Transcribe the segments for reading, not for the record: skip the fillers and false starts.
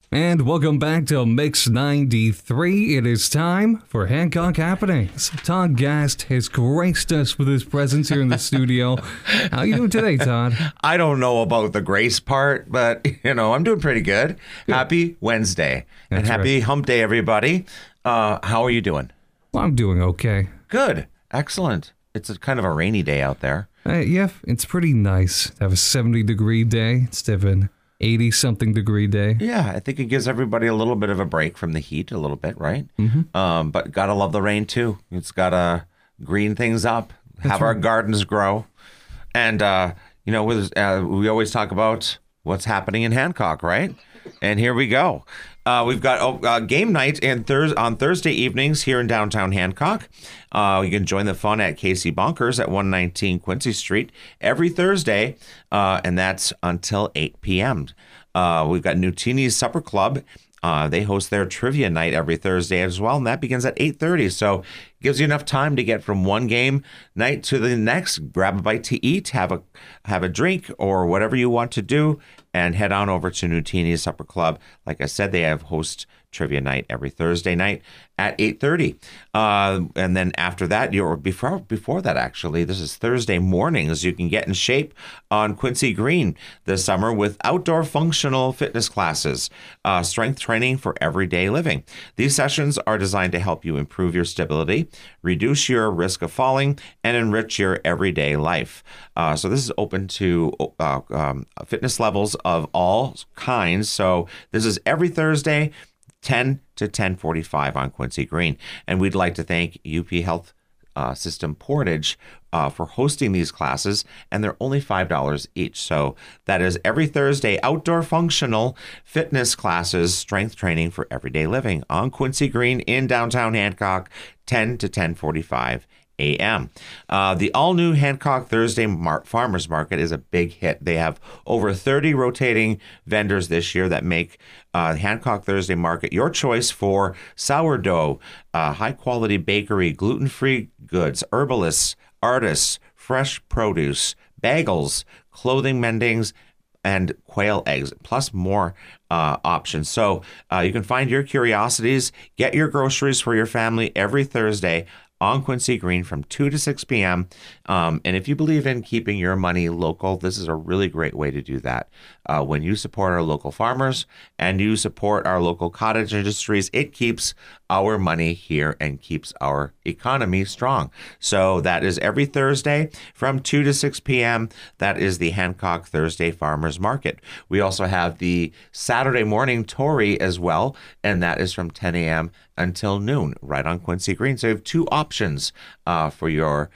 And welcome back to Mix 93. It is time for Hancock Happenings. Todd Gast has graced us with his presence here in the studio. How you doing today, Todd? I don't know about the grace part, but, I'm doing pretty good. Happy Wednesday. That's and happy right. hump day, everybody. How are you doing? Well, I'm doing okay. Good. Excellent. It's a kind of a rainy day out there. Yeah, it's pretty nice to have a 70-degree day instead of an 80-something degree day. Yeah, I think it gives everybody a little bit of a break from the heat a little bit, right? Mm-hmm. But gotta love the rain, too. It's gotta green things up, have our gardens grow. And, we always talk about what's happening in Hancock, right? And here we go. We've got game night on Thursday evenings here in downtown Hancock. You can join the fun at Casey Bonkers at 119 Quincy Street every Thursday, and that's until 8 p.m. We've got Nutini's Supper Club. They host their trivia night every Thursday as well, and that begins at 8:30. So it gives you enough time to get from one game night to the next, grab a bite to eat, have a drink, or whatever you want to do, and head on over to Nutini's Supper Club. Like I said, they have host trivia night every Thursday night at 8:30. And then after that, before that, actually, this is Thursday mornings. You can get in shape on Quincy Green this summer with outdoor functional fitness classes, strength training for everyday living. These sessions are designed to help you improve your stability, reduce your risk of falling, and enrich your everyday life. So this is open to fitness levels of all kinds. So this is every Thursday, 10 to 10:45 on Quincy Green. And we'd like to thank UP Health System Portage for hosting these classes, and they're only $5 each. So that is every Thursday, outdoor functional fitness classes, strength training for everyday living on Quincy Green in downtown Hancock, 10 to 10:45 a.m. The all-new Hancock Thursday Farmers Market is a big hit. They have over 30 rotating vendors this year that make Hancock Thursday Market your choice for sourdough, high-quality bakery, gluten-free goods, herbalists, artists, fresh produce, bagels, clothing mendings, and quail eggs, plus more options. So you can find your curiosities, get your groceries for your family every Thursday on Quincy Green from 2 to 6 p.m. And if you believe in keeping your money local, this is a really great way to do that. When you support our local farmers and you support our local cottage industries, it keeps our money here and keeps our economy strong. So that is every Thursday from 2 to 6 p.m. That is the Hancock Thursday Farmers Market. We also have the Saturday morning Tory as well, and that is from 10 a.m. until noon, right on Quincy Green. So you have two options for your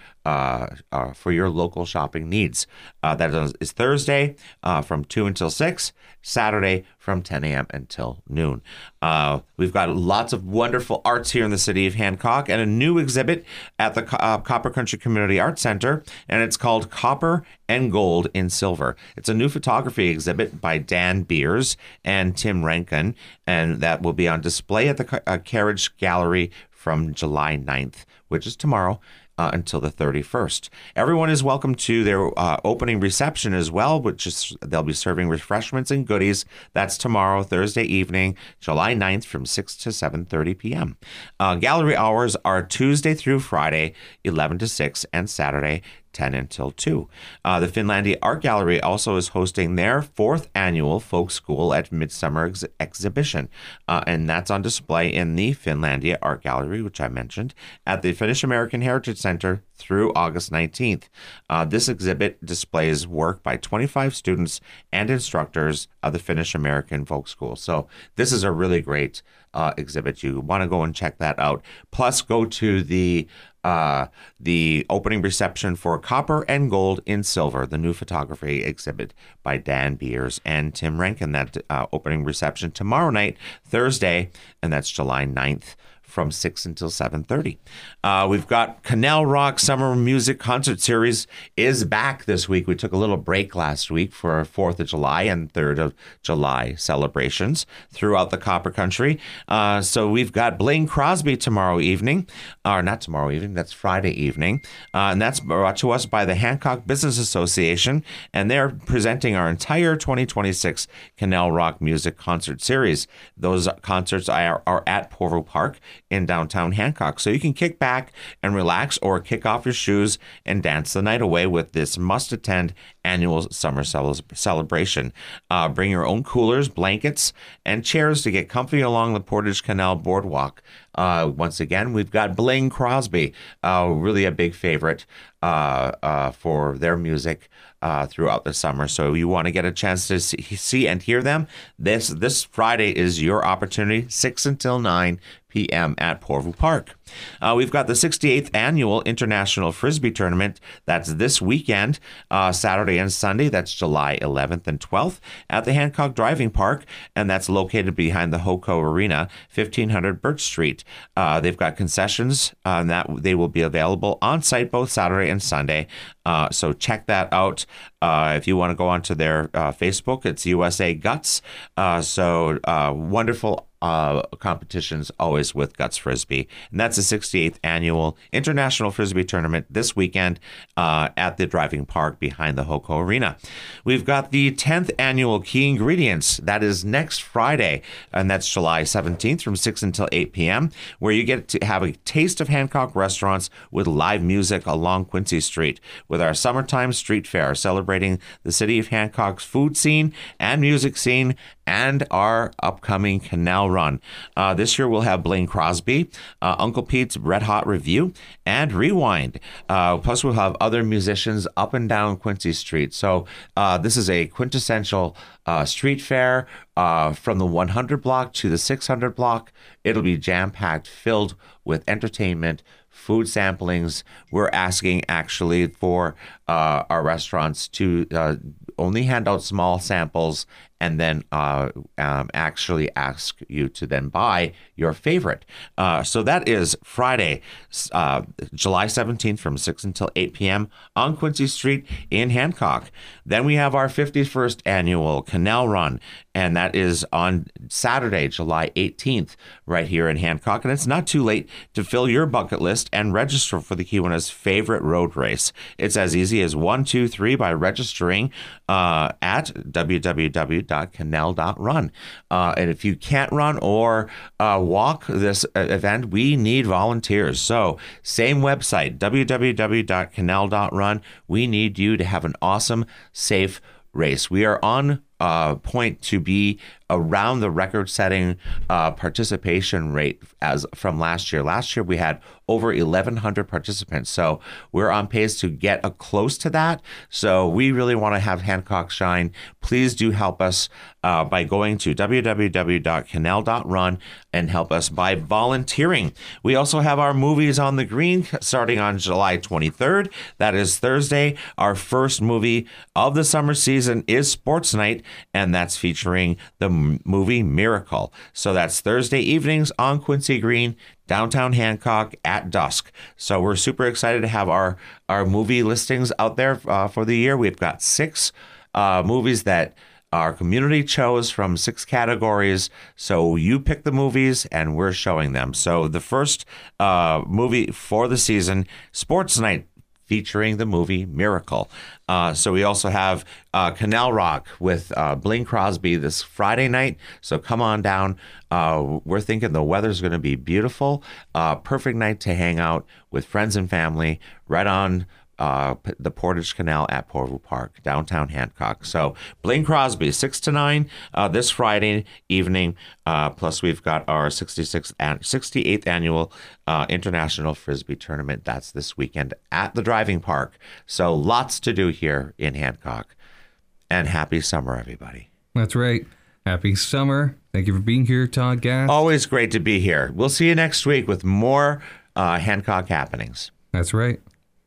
local shopping needs. That is Thursday from 2 until 6, Saturday from 10 a.m. until noon. We've got lots of wonderful arts here in the city of Hancock and a new exhibit at the Copper Country Community Arts Center, and it's called Copper and Gold in Silver. It's a new photography exhibit by Dan Beers and Tim Rankin, and that will be on display at the Carriage Gallery from July 9th, which is tomorrow, until the 31st. Everyone is welcome to their opening reception as well, which is they'll be serving refreshments and goodies. That's tomorrow, Thursday evening, July 9th from 6 to 7:30 p.m. Gallery hours are Tuesday through Friday, 11 to 6, and Saturday, 10 until 2. The Finlandia Art Gallery also is hosting their 4th annual Folk School at Midsummer Exhibition, and that's on display in the Finlandia Art Gallery, which I mentioned, at the Finnish American Heritage Center through August 19th. This exhibit displays work by 25 students and instructors of the Finnish American Folk School. So this is a really great exhibit. You want to go and check that out. Plus, go to the opening reception for Copper and Gold in Silver, the new photography exhibit by Dan Beers and Tim Rankin. That opening reception tomorrow night, Thursday, and that's July 9th from 6 until 7:30. We've got Canal Rock Summer Music Concert Series is back this week. We took a little break last week for 4th of July and 3rd of July celebrations throughout the Copper Country. So we've got Bling Crosby tomorrow evening, or not tomorrow evening, that's Friday evening. And that's brought to us by the Hancock Business Association, and they're presenting our entire 2026 Canal Rock Music Concert Series. Those concerts are at Porval Park in downtown Hancock. So you can kick back and relax or kick off your shoes and dance the night away with this must-attend annual summer celebration. Bring your own coolers, blankets, and chairs to get comfy along the Portage Canal Boardwalk. Once again, we've got Bling Crosby, really a big favorite for their music throughout the summer. So you want to get a chance to see and hear them. This Friday is your opportunity, 6 until 9 p.m. at Porval Park. We've got the 68th Annual International Frisbee Tournament. That's this weekend, Saturday and Sunday. That's July 11th and 12th at the Hancock Driving Park, and that's located behind the Hoco Arena, 1500 Birch Street. They've got concessions that they will be available on site both Saturday and Sunday. So check that out. If you want to go onto their Facebook, it's USA Guts. Wonderful competitions always with Guts Frisbee. And that's the 68th Annual International Frisbee Tournament this weekend at the Driving Park behind the Hoco Arena. We've got the 10th Annual Key Ingredients. That is next Friday, and that's July 17th from 6 until 8 p.m., where you get to have a taste of Hancock restaurants with live music along Quincy Street with our summertime street fair celebrating the city of Hancock's food scene and music scene and our upcoming canal run. This year we'll have Bling Crosby, Uncle Pete's Red Hot Review, and Rewind. Plus we'll have other musicians up and down Quincy Street. So this is a quintessential street fair from the 100 block to the 600 block. It'll be jam-packed, filled with entertainment, food samplings. We're asking actually for our restaurants to only hand out small samples and then actually ask you to then buy your favorite. So that is Friday, July 17th from 6 until 8 p.m. on Quincy Street in Hancock. Then we have our 51st Annual Canal Run, and that is on Saturday, July 18th, right here in Hancock. And it's not too late to fill your bucket list and register for the Kiwanis' favorite road race. It's as easy as 1, 2, 3 by registering at www.canal.run. And if you can't run or walk this event, we need volunteers. So same website, www.canal.run. We need you to have an awesome, safe race. We are on point to be around the record-setting participation rate as from last year. Last year we had over 1,100 participants, so we're on pace to get close to that. So we really want to have Hancock shine. Please do help us by going to www.canal.run and help us by volunteering. We also have our movies on the green starting on July 23rd. That is Thursday. Our first movie of the summer season is Sports Night, and that's featuring the movie Miracle. So that's Thursday evenings on Quincy Green, downtown Hancock at dusk. So we're super excited to have our movie listings out there for the year. We've got 6 movies that our community chose from 6 categories. So you pick the movies and we're showing them. So the first movie for the season, Sports Night, featuring the movie Miracle. So we also have Canal Rock with Bling Crosby this Friday night. So come on down. We're thinking the weather's going to be beautiful. Perfect night to hang out with friends and family right on the Portage Canal at Porval Park, downtown Hancock. So Bling Crosby, 6 to 9 this Friday evening. Plus we've got our 68th Annual International Frisbee Tournament. That's this weekend at the Driving Park. So lots to do here in Hancock. And happy summer, everybody. That's right. Happy summer. Thank you for being here, Todd Gass. Always great to be here. We'll see you next week with more Hancock happenings. That's right.